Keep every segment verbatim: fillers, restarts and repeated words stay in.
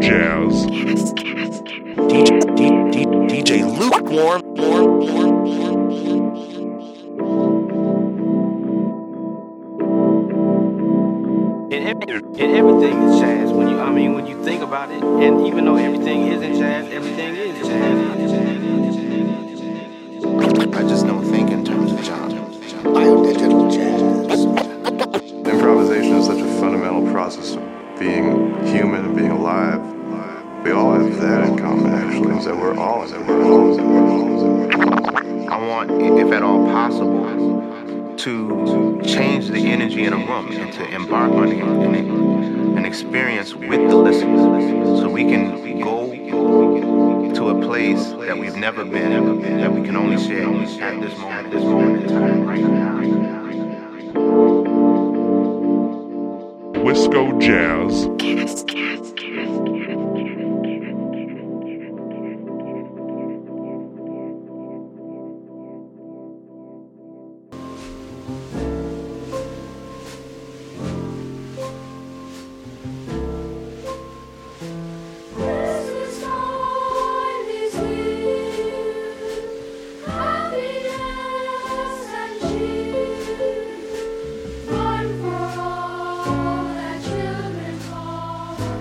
Jazz. D J, D, D, D J Lukewarm. Warm, warm, warm, And, every, and everything is jazz. When you, I mean, when you think about it, and even though everything isn't jazz, everything is jazz. I just don't think in terms of genre. Biodigital jazz. Improvisation is such a fundamental process of being human and being alive. We all have that in common, actually, is that we're all, is that we're all, is that we're all, is that we're all. I want, if at all possible, to change the energy in a room and to embark on an, an experience with the listeners, so we can go to a place that we've never been, that we can only share at this moment, this moment in time right now. Wisco Jazz. One for all that children call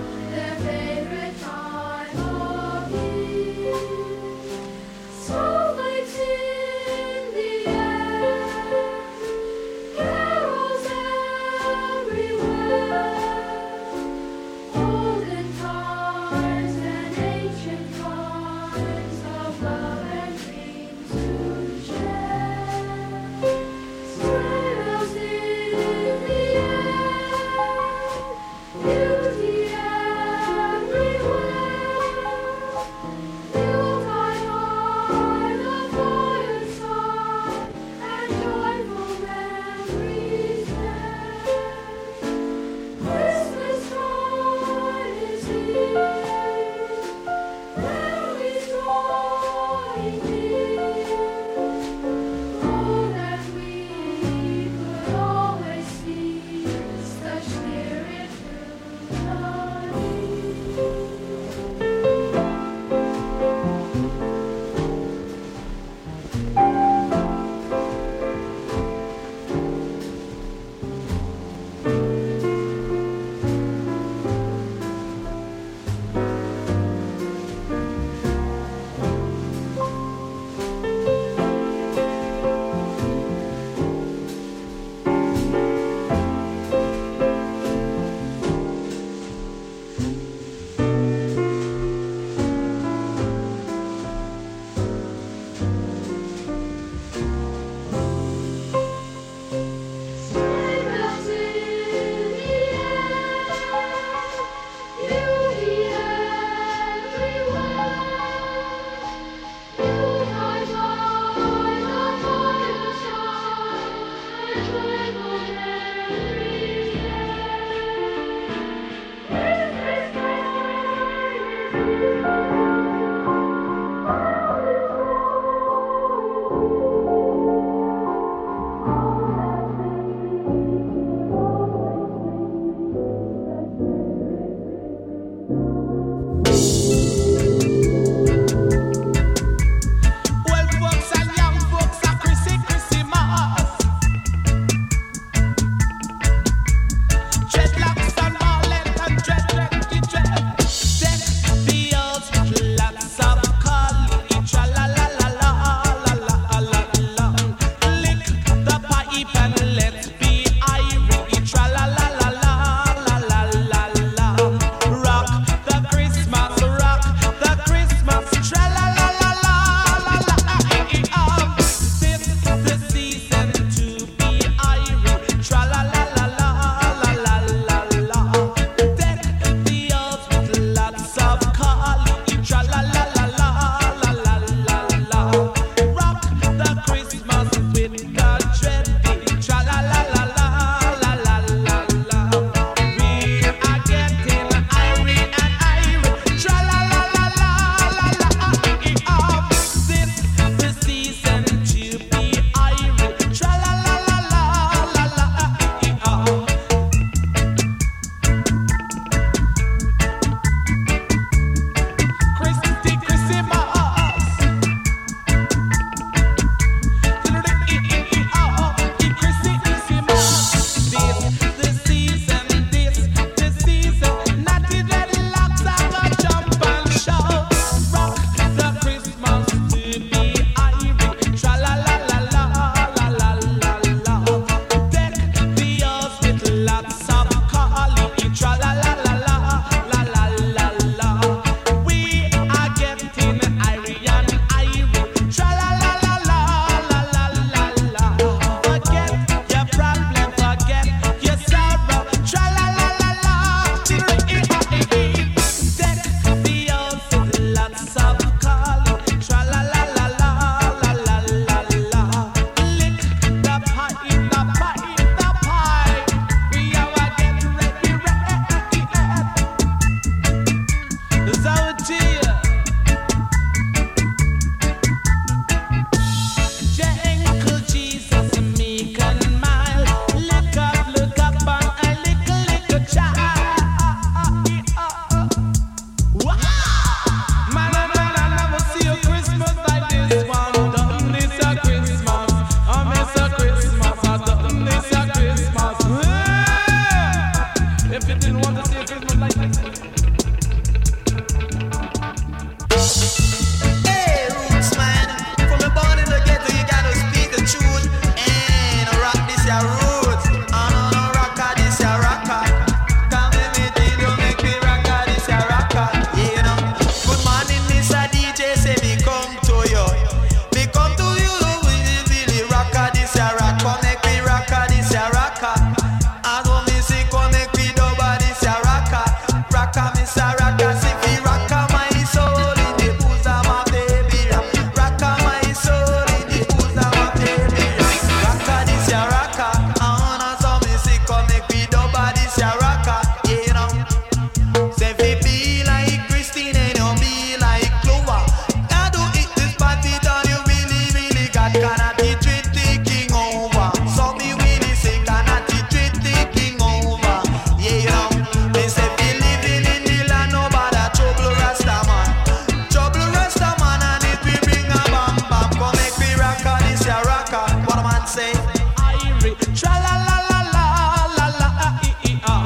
say, Irie, tra la la la la la la e e ah.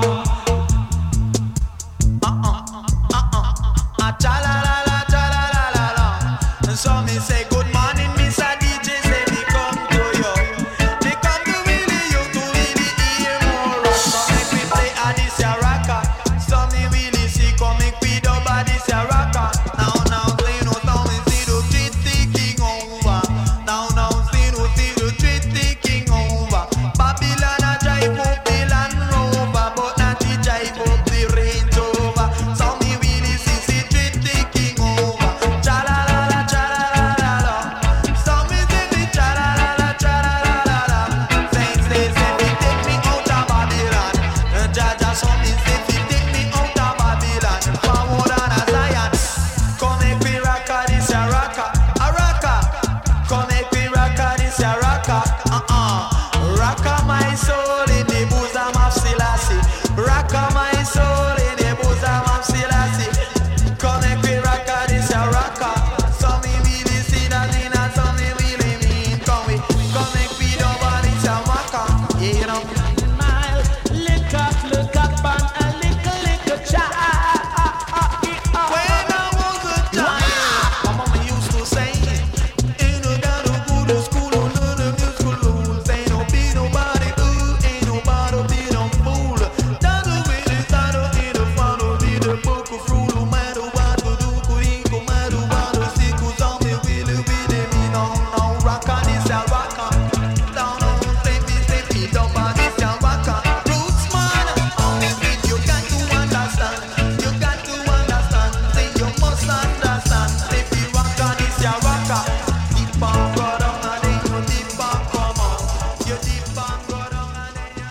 Uh uh uh uh, ah cha la la la cha la la la la. And so me say, good morning, Mister D J, say me come to you. Me come to really you to really hear more rock. So make we play a this ya rocker. So me really see come make we dub a this ya rocker. Now now play no sound and see the street taking over. Now now see no see the street taking over. Babylon a drive up the Land Rover, but not the drive up the Range Rover. So me really see see street taking over. Cha la la la cha la la la la. So me say me cha la la la cha la la la la. Say say say me take me out of Babylon. Jaja so me say me take me out of Babylon. Forward on a Zion. Come make we rock a this a rocker, a rocker. Come make we rock a this a rocker, uh-uh. Rock a my soul in the bosom of Selassie. Rock a my soul in the bosom of Selassie. Come make we rock a this a rocker. So me really see that in a so me really mean. Come we, come make we dub a this a rocker, yeah, you know. Mile, lick up, look up on a little, little child. When I was a child, my mama used to say, ain't no gotta go to school or none of your school rules. Ain't no be nobody good, ain't nobody be no fool. That's the way they started in the front of the book of rule. No matter what to do, could he go matter what to see, cause on me will be them in on now. Rock on this a rocker. Down on say me, say me, dump on this a rocker. Roots man, on this beat you got to understand. You got to understand. Say you must understand. Say we rock on this a rocker. Deep on go down and then you deep on come out. You deep on go down and then you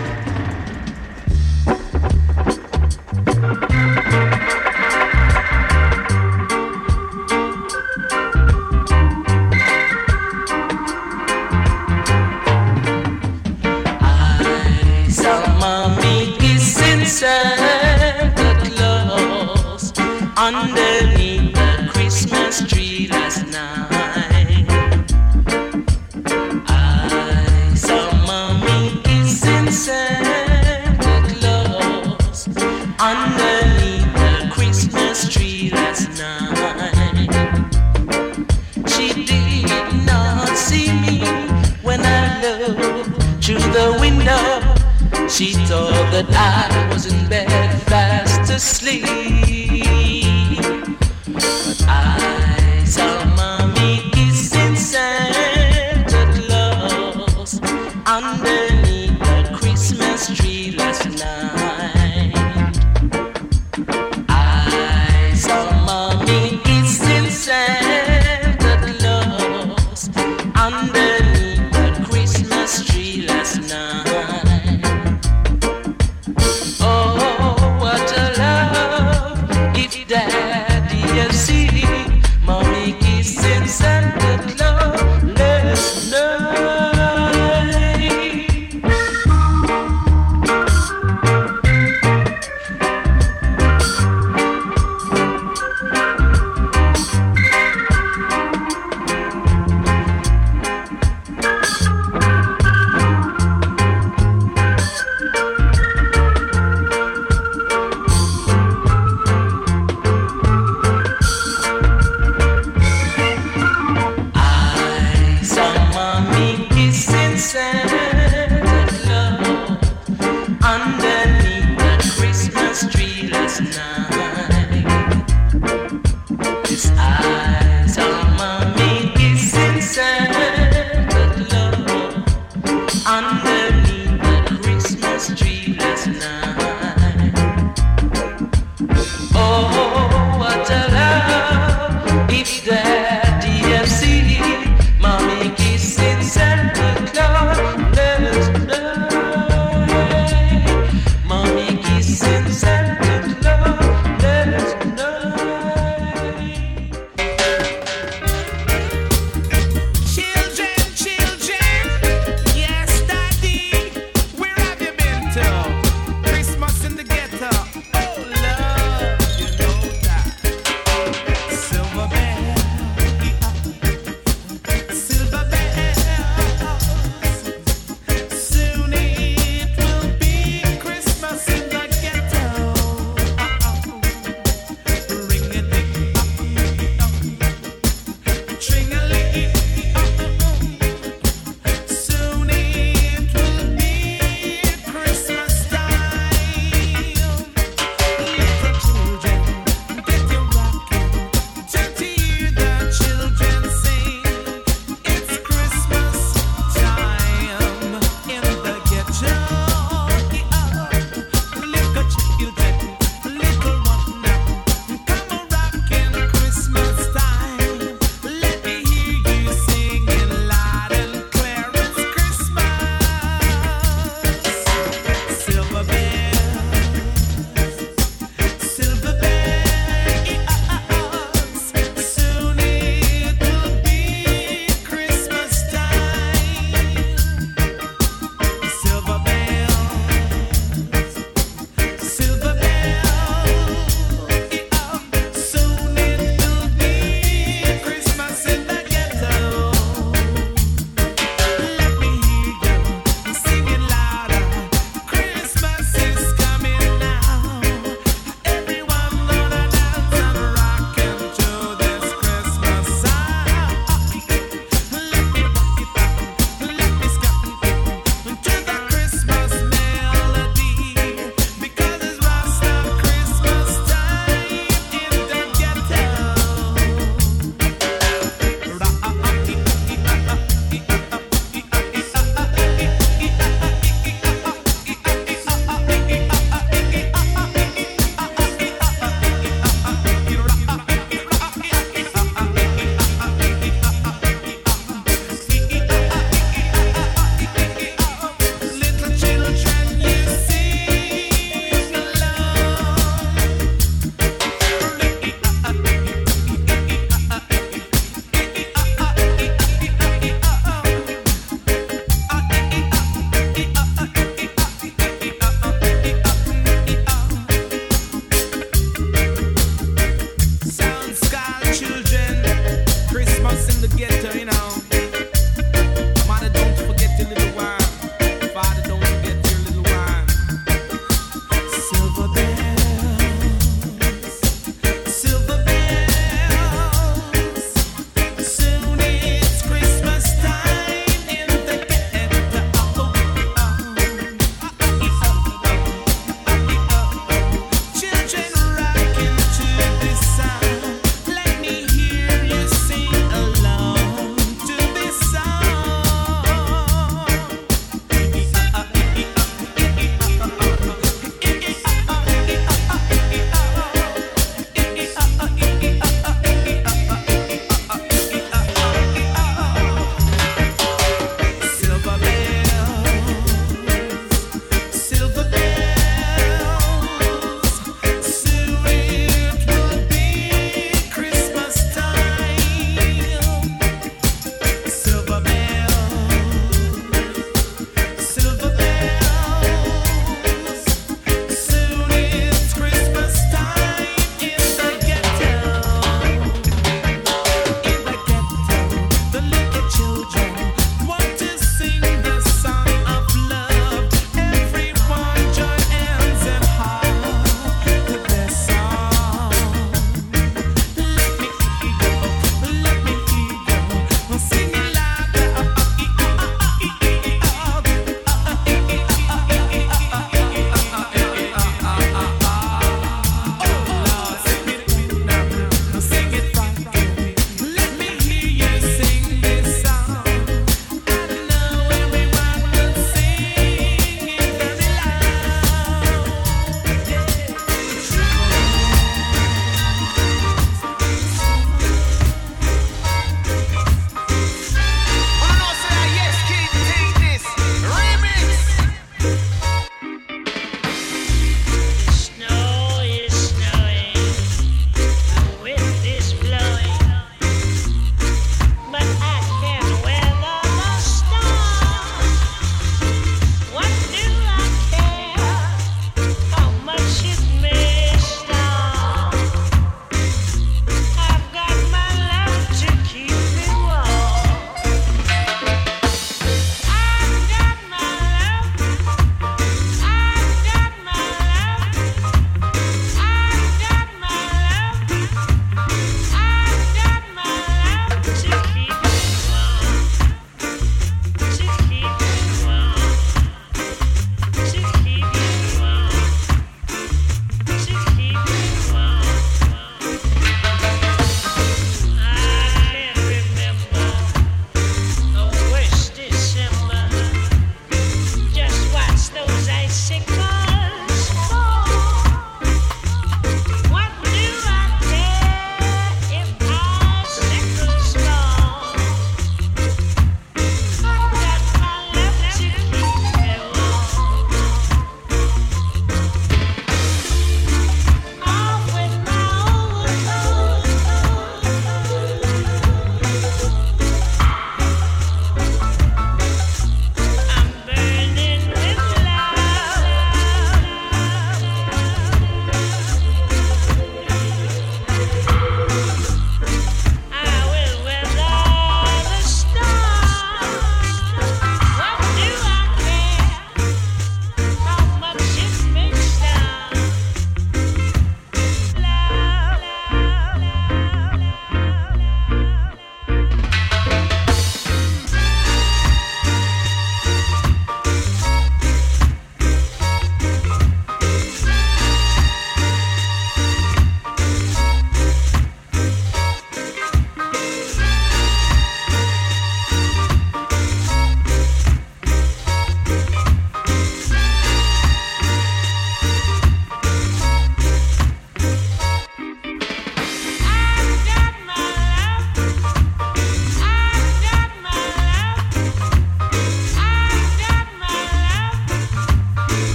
I saw mommy kissing Santa Claus underneath the Christmas tree last night. I saw mommy kissing Santa Claus underneath the Christmas tree last night. She did not see me when I looked through the window. She thought that I was in bed fast asleep. But I saw mommy kissing Santa Claus underneath the Christmas tree last night. I saw mommy kissing Santa Claus underneath the Christmas tree last night. Oh, what a love! If Daddy has seen mommy kissing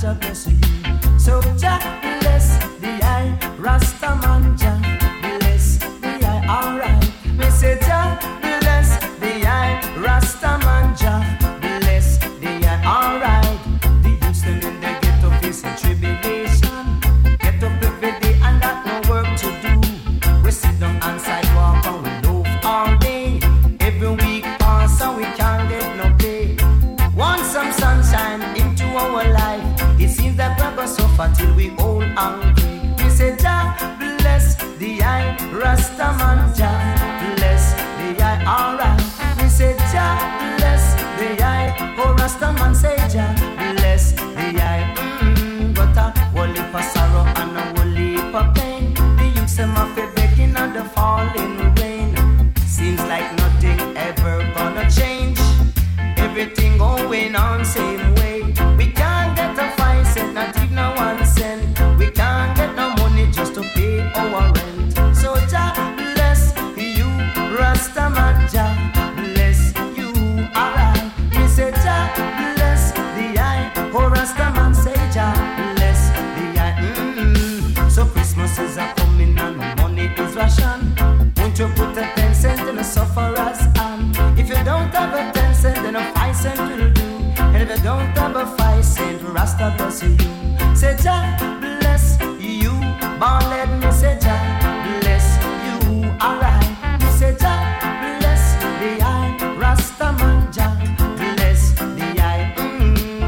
Jah bless you. So Jah bless the I, Rastaman Jah bless the I. Alright, me say Jah bless the I, Rastaman Jah bless the I. Alright, the youths them in the ghetto facing tribulation, get up every day and got no work to do. We sit down on sidewalk and we loaf all day. Every week pass and we can't get no pay. Want some sunshine into our life. It seems that we're gonna suffer till we all hungry. We say Jah bless the I, Rastaman Jah bless the I. Alright, we say Jah bless the I. Oh Rastaman say Jah bless the I. Mm-hmm. But a whole heap of sorrow and a whole heap of pain. The youths them have to begging at the falling rain. Seems like nothing ever gonna change. Everything going on same way. We can't get a five cent, not even a one cent. We can't get no money just to pay our rent. So Jah bless you, Rastaman Jah bless you. Alright, we say Jah bless the I. Oh Rastaman say Jah bless the I. Mm-hmm. So Christmas is a coming and money is ration. Won't you put a ten cent in a sufferer's hand? If you don't have a ten cent, then a five cent will do. And if you don't have a five cent, Rasta bless you. Say Jah bless you. Born let me say Jah bless you. Alright, me say Jah bless the I. Rastaman Jah bless the I. Mm-hmm.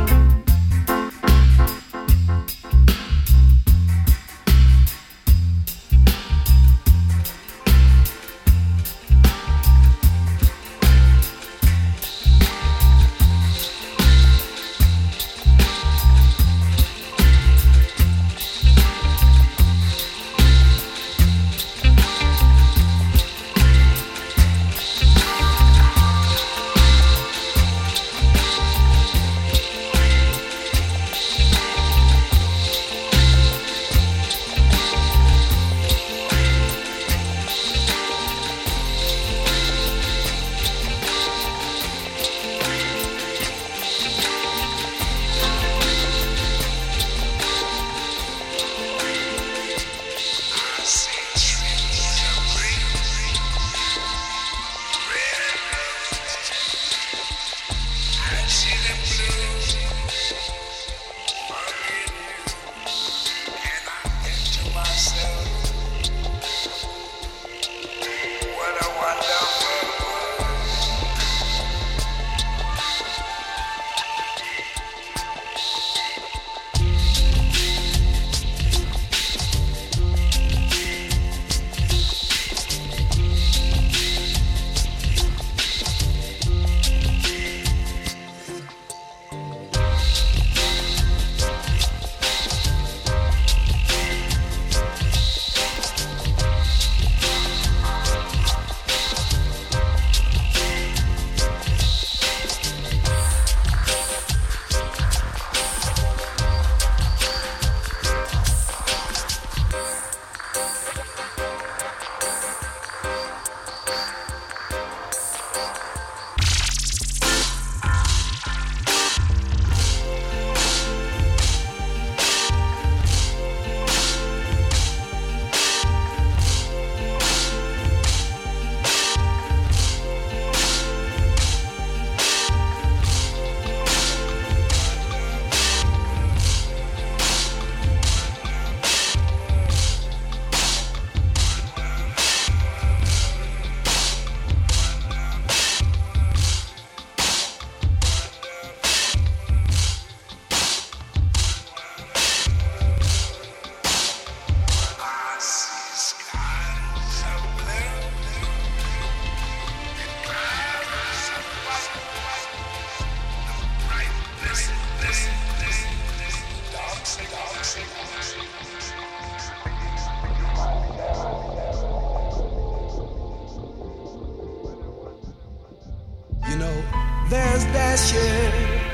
There's Dasher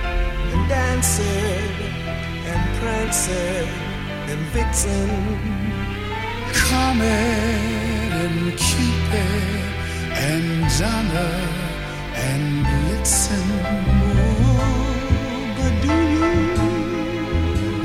and Dancer and Prancer and Vixen, Comet and Cupid and Donner and Blitzen. Oh, but do you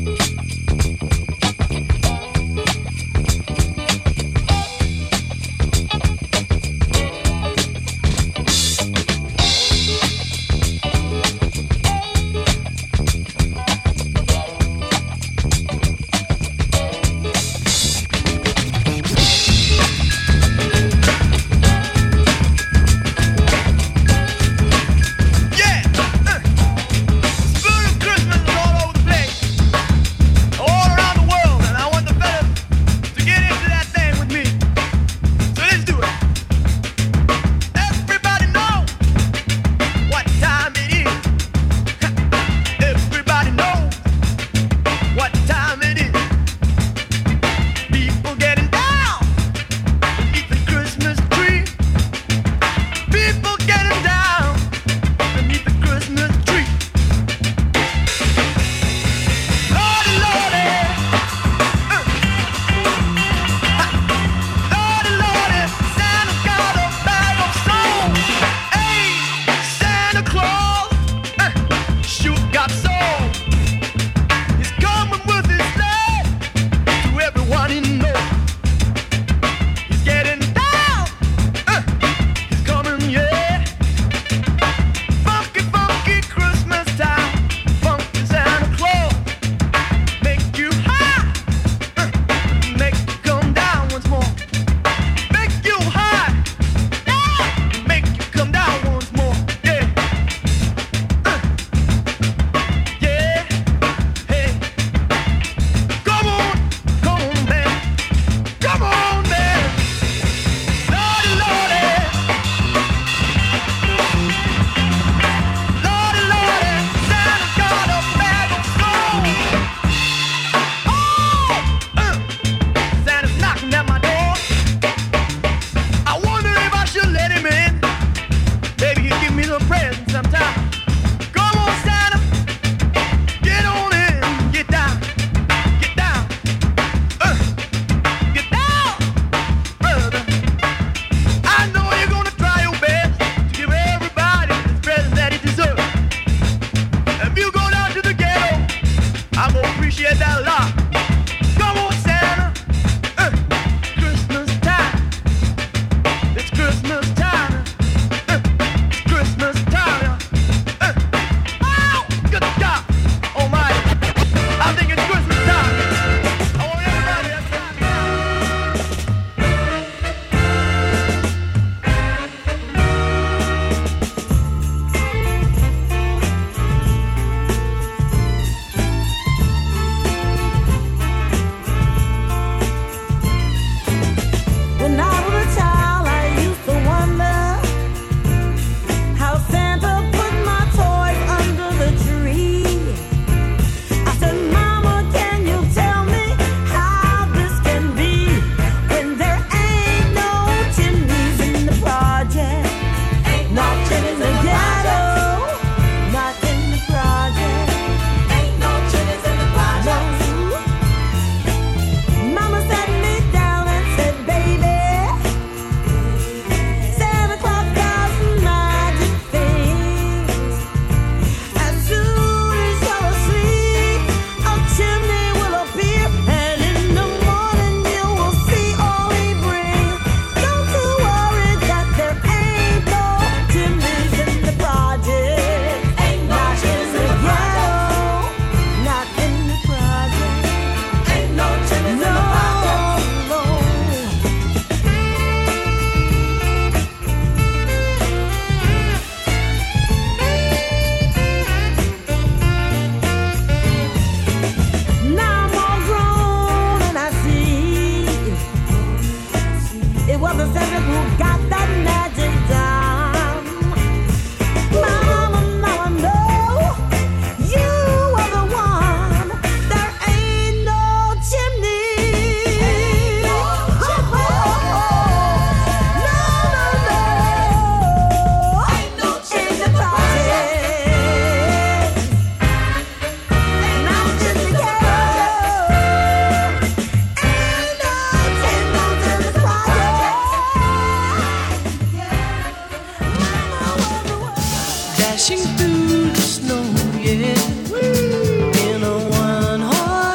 Dashing through the snow, yeah, in a one-horse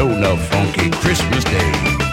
Show enough funky Christmas Day.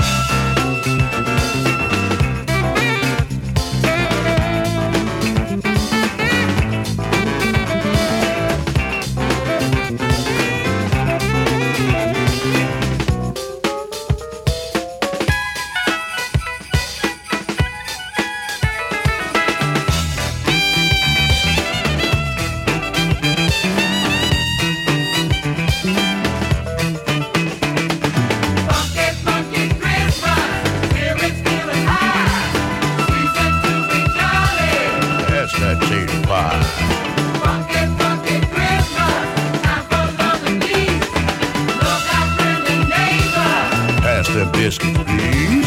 Biscuit, please.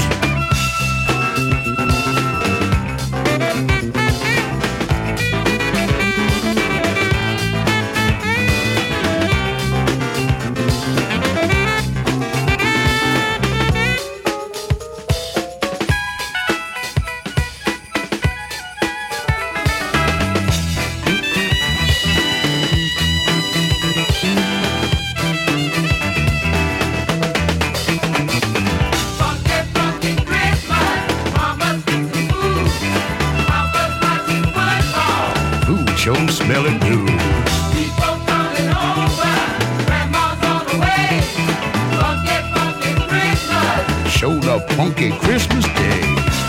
Sure smelling good. People coming over, grandma's on the way. Funky, funky Christmas. Show the funky Christmas Day.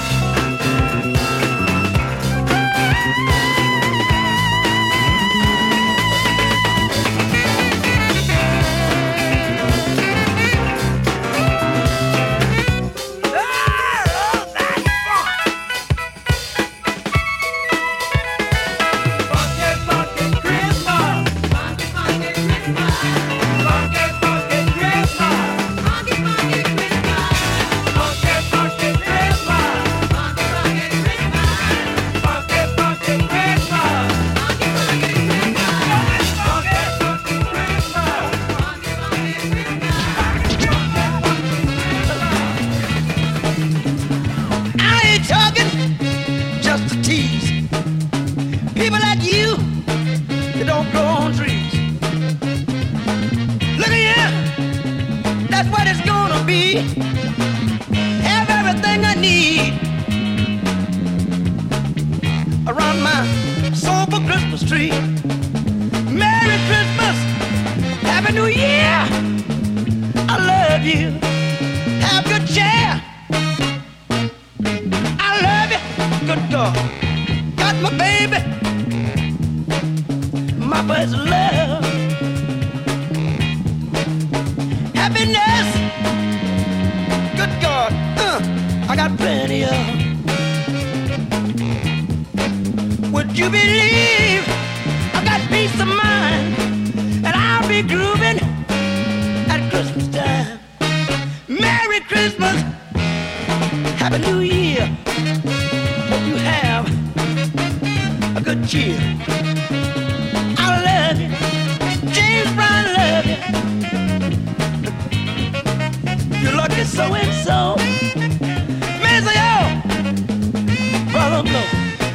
Have everything I need around my sober Christmas tree. Merry Christmas, Happy New Year. I love you. Have good cheer. I love you. Good God, got my baby, my best love. Happiness. Good God, uh, I got plenty of. Would you believe I got peace of mind, and I'll be grooving at Christmas time. Merry Christmas, Happy New Year. Hope you have a good cheer. I love you, James Brown, love you. You're lucky so and so. Mister Yo, brother blow.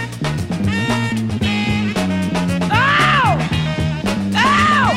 Oh! Oh!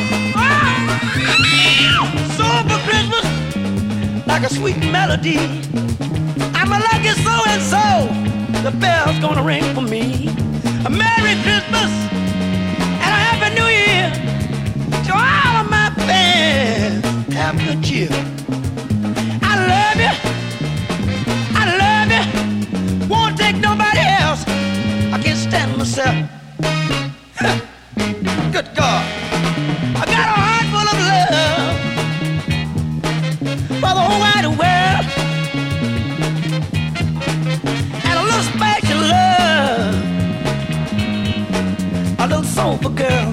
Oh! So for Christmas, like a sweet melody. I'm a lucky so and so. The bell's gonna ring for me. A Merry Christmas and a Happy New Year to all of my fans. Have good cheer. I love you, I love you, won't take nobody else, I can't stand myself. Good God, I got a heart full of love for the whole wide world, and a little special love, a little soul for girl.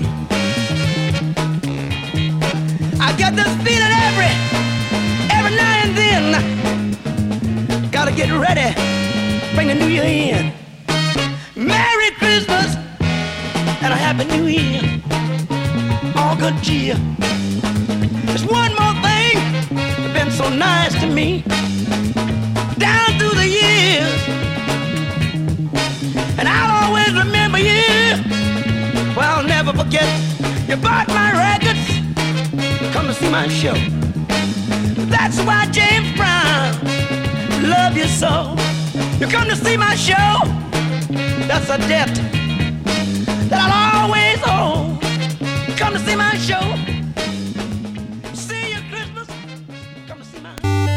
I get this feeling every Every now and then, gotta get ready, bring the new year in. Merry Christmas and a Happy New Year, all good cheer. There's one more thing that's been so nice to me down through the years, and I'll always remember you. Well, I'll never forget you bought my records, come to see my show. That's why James Brown love you so. You come to see my show, that's a debt that I'll always owe. Come to see my show. See you Christmas. Come to see my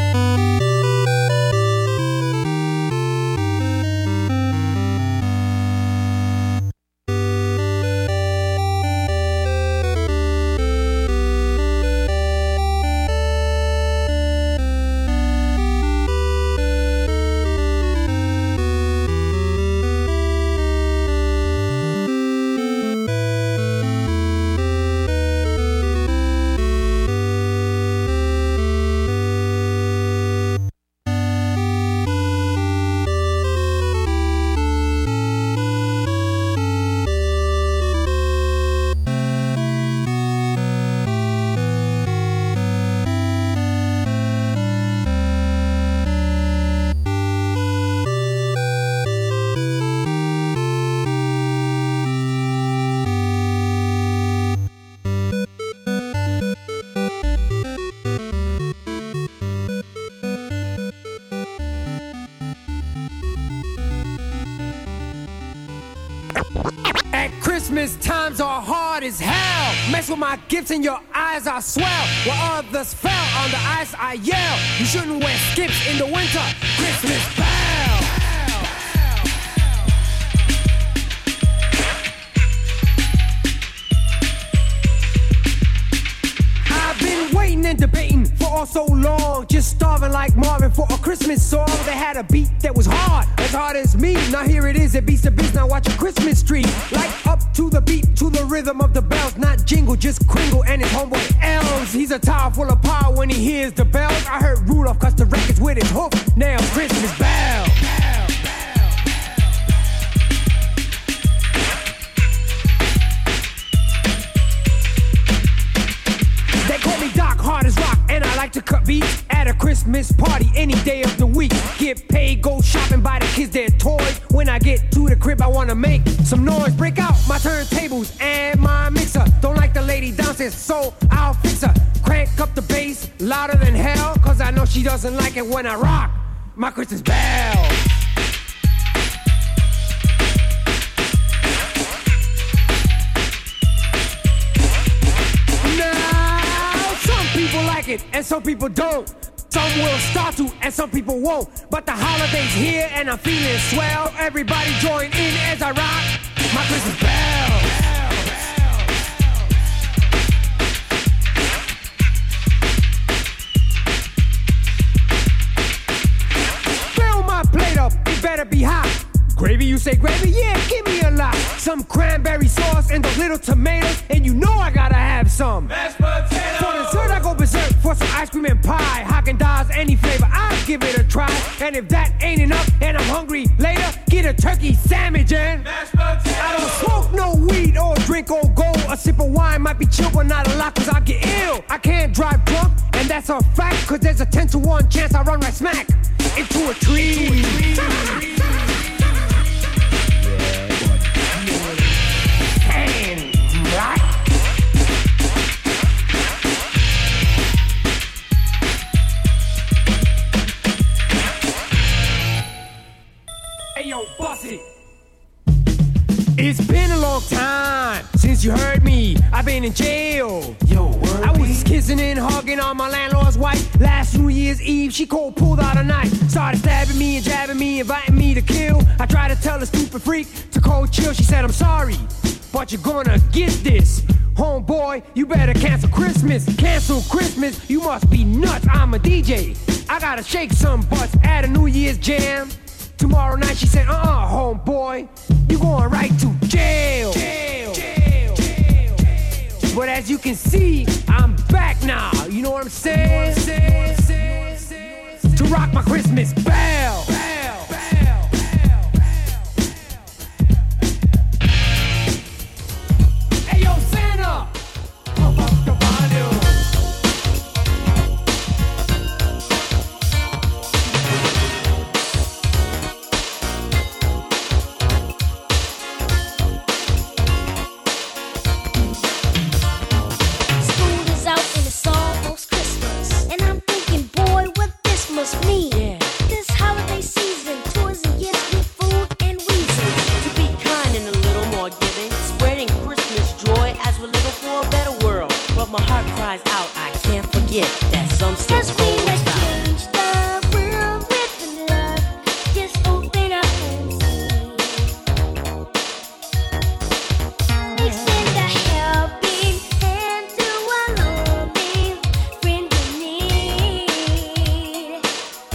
Christmas times are hard as hell. Mess with my gifts and your eyes are swell. While others fell on the ice, I yell. You shouldn't wear skips in the winter. Christmas bell. I've been waiting and debating for all so long, just starving like Marvin for a Christmas song. They had a beat that was hard, as hard as me. Now here it is, it beats the beats. Now watch a Christmas tree light up to the beat, to the rhythm of the bells. Not jingle, just Kringle and his homeboy Elves. He's a tower full of power when he hears the bells. I heard Rudolph cuss the records with his hoof nails. Christmas bell. They call me Doc, hard as rock, and I like to cut beats at a Christmas party any day of the week. Get paid, go shopping, buy the kids their toys. When I get to the crib, I wanna make some noise. Break out my turntables and my mixer. Don't like the lady downstairs, so I'll fix her. Crank up the bass louder than hell, cause I know she doesn't like it when I rock my Christmas bell. People like it and some people don't. Some will start to and some people won't. But the holiday's here and I'm feeling swell. Everybody join in as I rock my Christmas bell. Fill my plate up, it better be hot. Gravy, you say gravy? Yeah, give me a lot. Some cranberry sauce and the little tomatoes, and you know I gotta have some mashed potatoes. For dessert, I go berserk for some ice cream and pie. Haagen-Dazs, any flavor, I'll give it a try. And if that ain't enough and I'm hungry later, get a turkey sandwich and mashed potatoes. I don't smoke no weed or drink or gold. A sip of wine might be chill, but not a lot, cause I get ill. I can't drive drunk, and that's a fact, cause there's a ten to one chance I run right smack into a tree. Right. Hey yo, boss it. It's been a long time since you heard me. I've been in jail. Yo, word I was kissing and hugging on my landlord's wife. Last New Year's Eve, she cold pulled out a knife. Started stabbing me and jabbing me, inviting me to kill. I tried to tell the stupid freak to cold chill. She said, I'm sorry, but you're gonna get this. Homeboy, you better cancel Christmas. Cancel Christmas, you must be nuts. I'm a D J, I gotta shake some butts at a New Year's jam. Tomorrow night she said, uh-uh, homeboy, you going right to jail. Jail. Jail. Jail. Jail. But as you can see, I'm back now. You know what I'm saying? You know what I'm saying? To rock my Christmas bell. Bell. Bell. Bell. Hey yo, Santa, pump up the volume. School is out and it's almost Christmas, and I'm thinking, boy, realize out, I can't forget that some still Cause we hold must style. change the world with love. Just open up and see. Extend a helping hand to a lonely friend in need.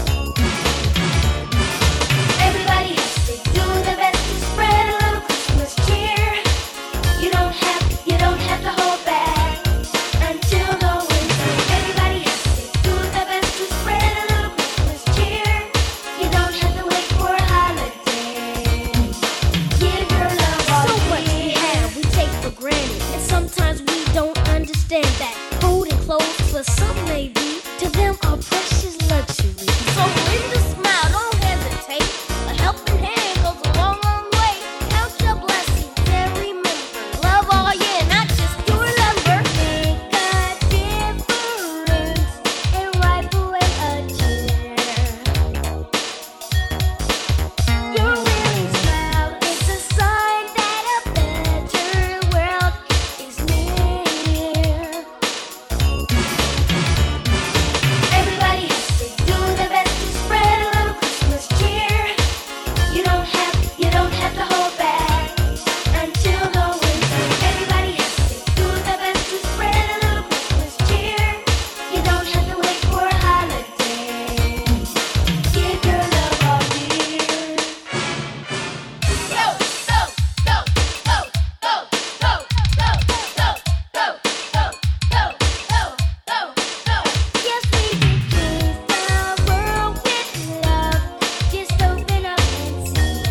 Everybody has to do their best to spread a little Christmas cheer. You don't have, you don't have to hold back until the winter. Everybody has to do their best to spread a little Christmas cheer. You don't have to wait for a holiday. Give your love all so much we have, we take for granted, and sometimes we don't understand that food and clothes for some may be, to them are precious luxury. So when you smile, don't hesitate. A helping hand goes a long, long way. Count your blessings and remember, love all year, not just your lumber. Make a difference and wipe away a tear. Your willing smile is a sign that a better world is near. Everybody has to do their best to spread a little Christmas cheer. You don't have, you don't have to hold back until the winter. Everybody has to do their best to spread a little Christmas cheer. You don't have to wait for a holiday. Give your love all year. Go, go, go, go, go, go, go, go, go, go, go, go, go, go. Yes, we can change the world with love. Just open up and see.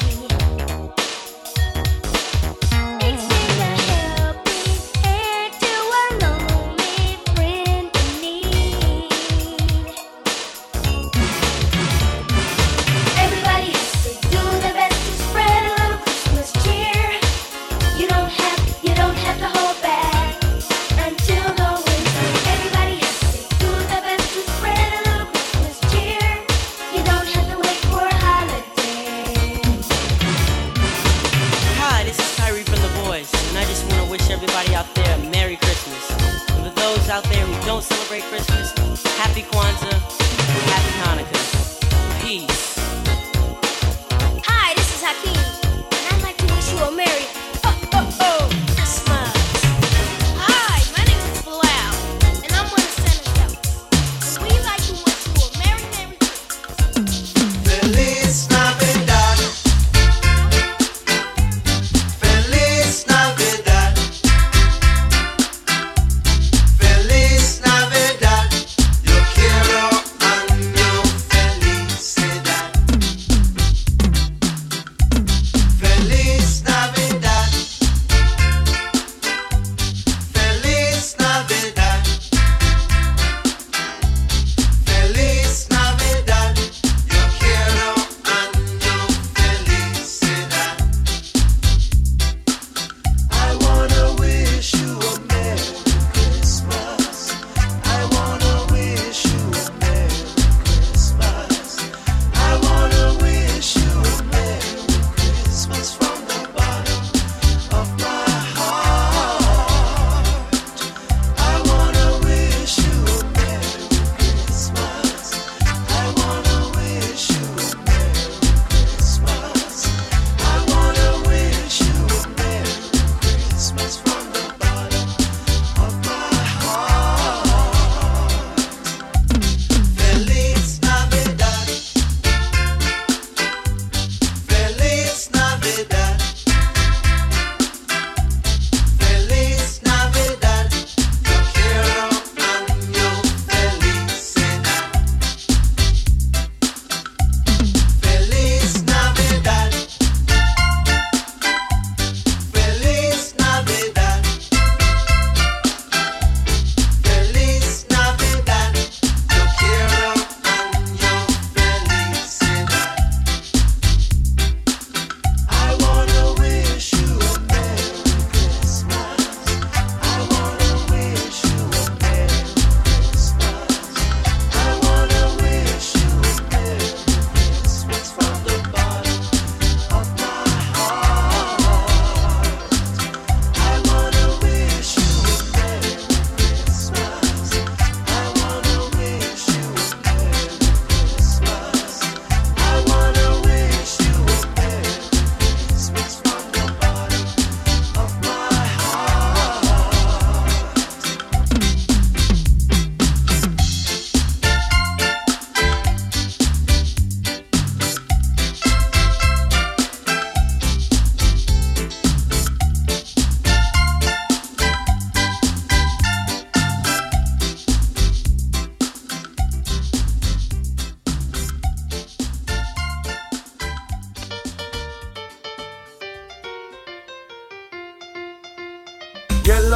Extend a helping hand to a lonely friend in need. Everybody has to do their best to spread a little Christmas cheer. You don't have, you don't have to hold back until the winter. Everybody has to do their best to spread a little Christmas cheer. You don't have to wait for a holiday. Hi, this is Kyrie from The Boys, and I just want to wish everybody out there a Merry Christmas. And for those out there who don't celebrate Christmas, Happy Kwanzaa, Happy Hanukkah. Peace. Hi, this is Hakeem, and I'd like to wish you a Merry oh, oh, oh, Christmas. Hi, my name is Bilal, and I'm one of Santa's helpers. And we'd like to wish you a Merry, Merry Christmas. Feliz Navidad. Feliz Navidad. Feliz Navidad. Yo quiero año felicidad.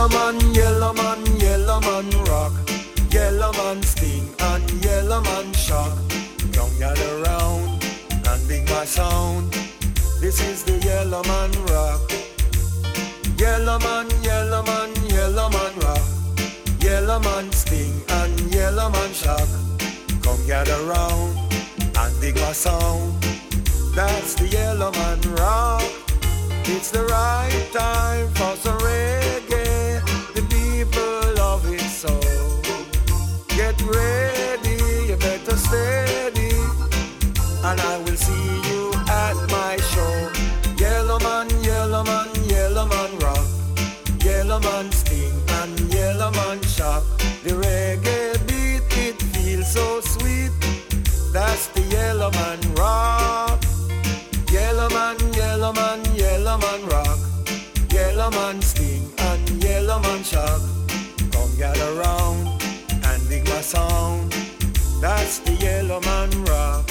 Yellow man, yellow man, yellow man rock. Yellow man sting and yellow man shock. Come gather round and dig my sound. This is the yellow man rock. Yellow man, yellow man, yellow man rock. Yellow man sting and yellow man shock. Come gather round and dig my sound. That's the yellow man rock. It's the right time for some reggae. The people love it so. Get ready, you better steady, and I will see you at my show. Yellow man, yellow man, yellow man rock. Yellow man sting and yellow man shock. The reggae beat, it feels so sweet. That's the yellow man rock. Yellow man, yellow man, yellow man rock. Yellow man sting and yellow man shock. Come gather round and dig my sound. That's the yellow man rock.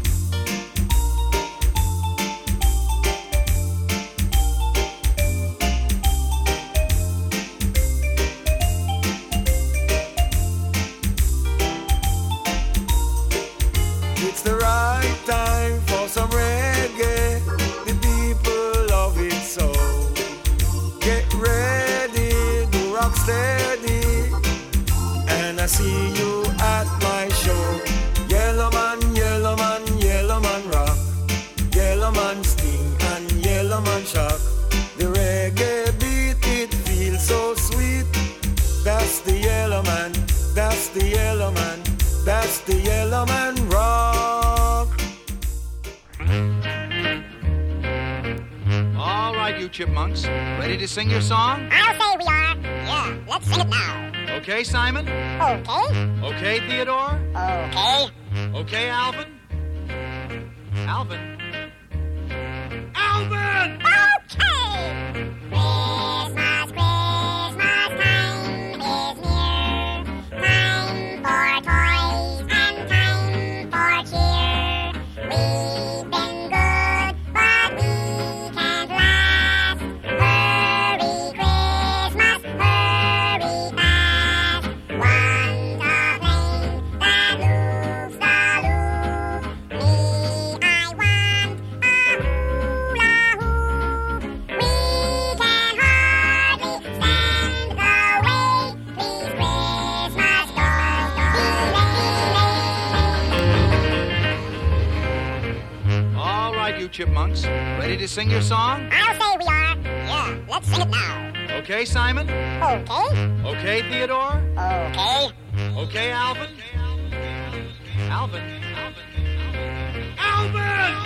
It's the right time for some reggae. The people love it so. Get ready, do rock steady, and I see you at my show. Yellow man, yellow man, yellow man rock. Yellow man sting and yellow man shock. The reggae beat, it feels so sweet. That's the yellow man, that's the yellow man, that's the yellow man rock. All right, you chipmunks, ready to sing your song? I'll say we are. Yeah, let's sing it now. Okay, Simon? Okay. Okay, Theodore? Okay. Okay, Alvin? Alvin? Alvin! Okay! Christmas, Christmas time is near. Time for toys and time for cheer. We've been good, but we can't last. Hurry, Christmas, hurry fast. Want a plane that moves the loop. Me, I want a hula hoop. We can hardly stand the wait. Please, Christmas, don't delay. All right, you chipmunks, ready to sing your song? I'll say we are. Yeah, let's sing it now. Okay, Simon? Okay. Okay, Theodore? Okay. Okay, Alvin? Alvin? Alvin!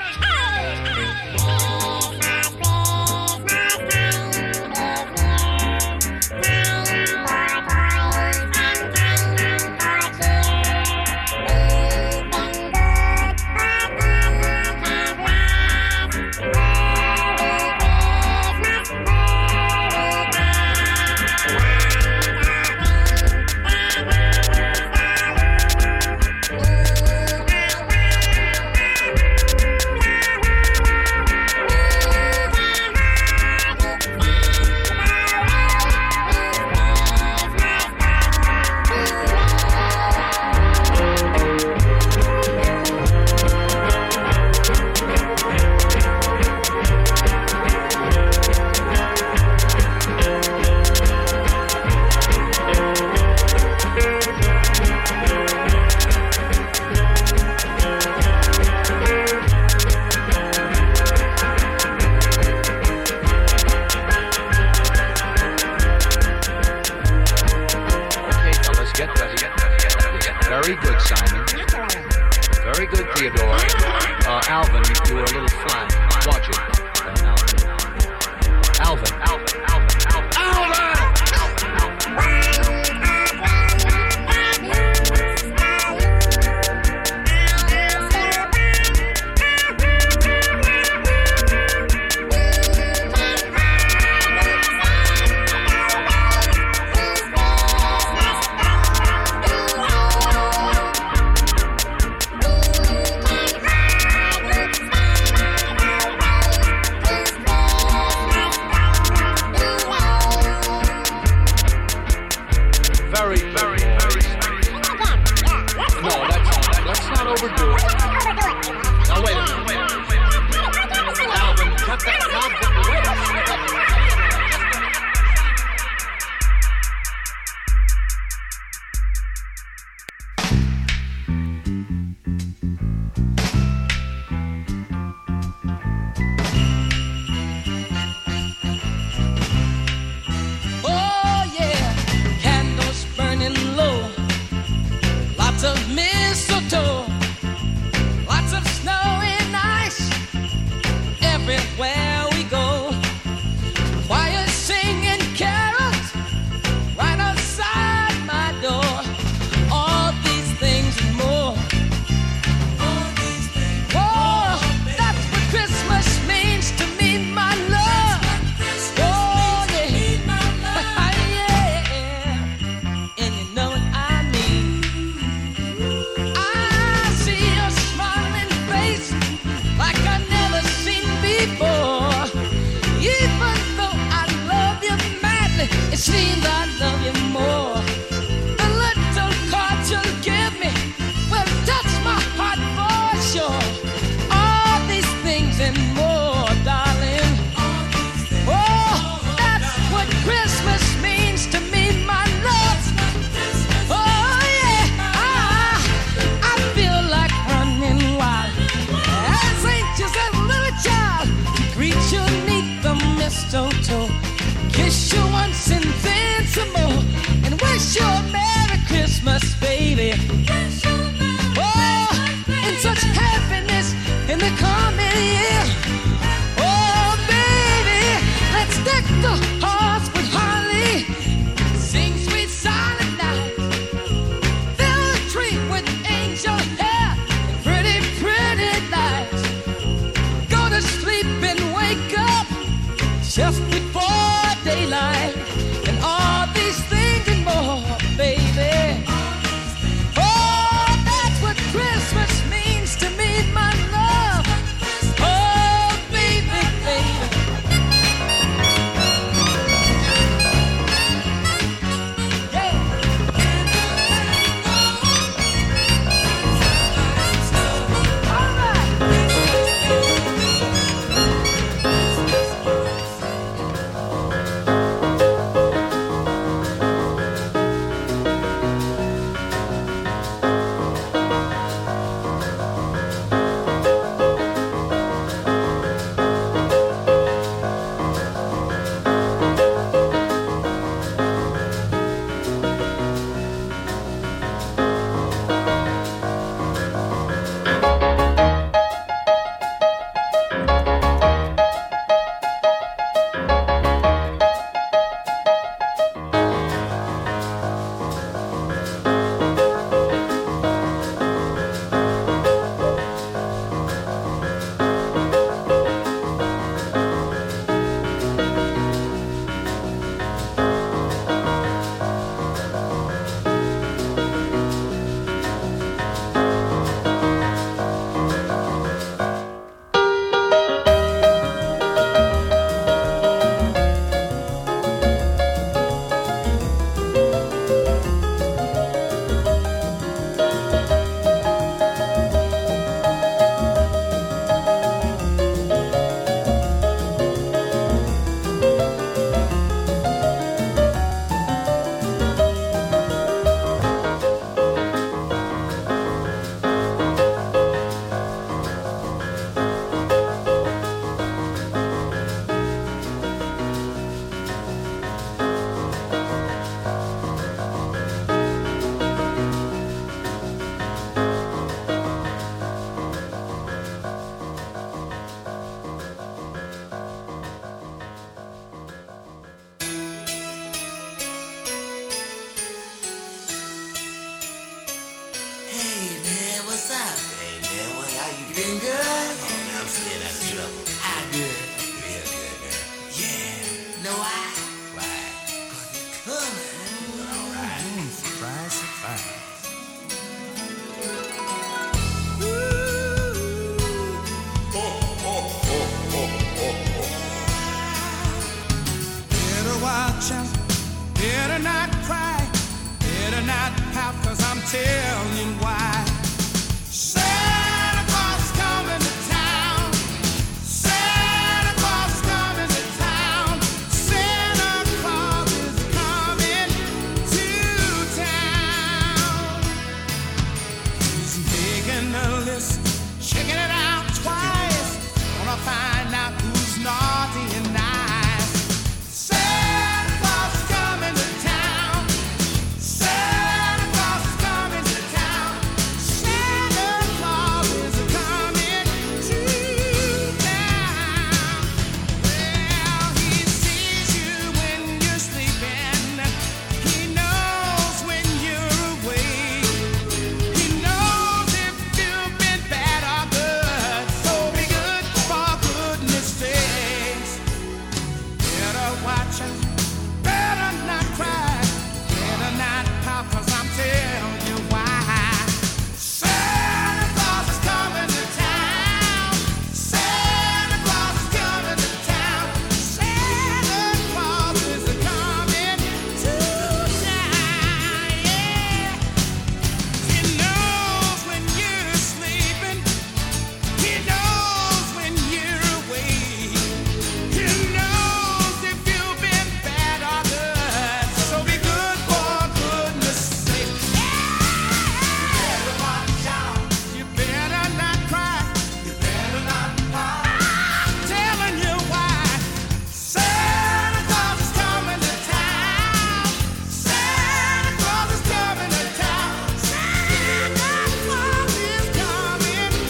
Very good, Simon. Very good, Theodore. Uh, Alvin, you were a little flat. Watch it. Uh, Alvin. Alvin. Alvin. Alvin. Alvin! very, very, very sweet. No, that's not, let's not overdo it. Now wait a minute, wait a minute, wait a minute. Alvin, cut that out. Wait a minute. Everywhere we go, choir singing carols right outside my door. All these things and more. All these things. Oh, that's what Christmas means to me, my love. Oh yeah, yeah. And you know what I mean. I see your smiling face like I never seen before. Even though I love you madly, it seems I love you more. The little cards you'll give me will touch my heart for sure. All these things and more, darling. Oh, that's what Christmas means to me, my love. Oh yeah, I, I feel like running wild as anxious as a little child. Greet you neath the mistletoe, kiss you once and then some more, and wish you a Merry Christmas, baby. Oh, and such happiness in the coming year. Oh, baby, let's deck the halls with holly, sing sweet silent night, fill the tree with angel hair and pretty, pretty lights. Go to sleep and wake up just before daylight, and all these things and more, baby. Oh, not pout, cause I'm telling you why. Santa Claus is coming to town. Santa Claus is coming to town. Santa Claus is coming to town. He's making a list, checking it out twice. Gonna find out who's naughty and nice. Santa Claus is coming to town. Santa Claus is coming to town. Santa Claus is coming to town. Well, he sees you when you're sleeping. He knows when you're awake. He knows if you've been bad or good. So be good for goodness sakes. Better watch it, better not cry, better not pout, cause I'm telling you why. Santa Claus is coming to town. Santa Claus is coming to town. Santa Claus is coming to town. Yeah. He knows when you're sleeping. He knows when you're awake. He knows if you've been bad or good. So be good for goodness sake. You better watch out. You better not cry. You better not pout. I'm telling you why. Santa Claus is coming to town. Santa Claus is coming to town. Santa Claus is coming to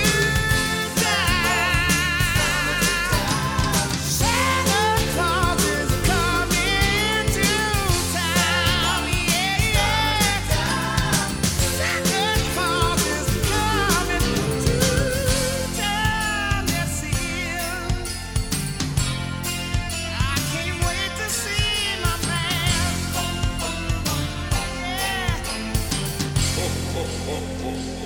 town. Santa Claus is coming to town. Yeah, yeah. Santa Claus is coming to town. Yes, he is. I can't wait to see my man. Yeah.